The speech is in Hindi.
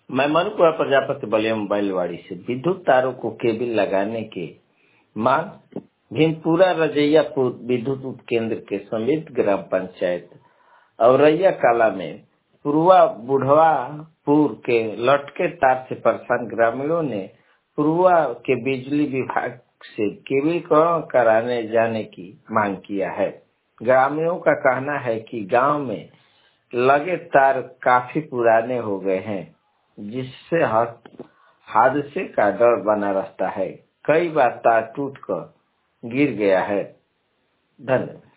मैं मनुपुरा प्रजापति बलिया मोबाइलवाड़ी से विद्युत तारों को केबल लगाने के मांग भीमपुरा रजैयापुर विद्युत उपकेंद्र के समित ग्राम पंचायत औरैया कला में पूर्वा बुढ़वापुर के लटके तार से परेशान ग्रामीणों ने पूर्वा के बिजली विभाग से केबलीकरण कराने जाने की मांग किया है। ग्रामीणों का कहना है कि गांव में लगे तार काफी पुराने हो गए हैं, जिससे हादसे का डर बना रहता है। कई बार तार टूटकर गिर गया है। धन्यवाद।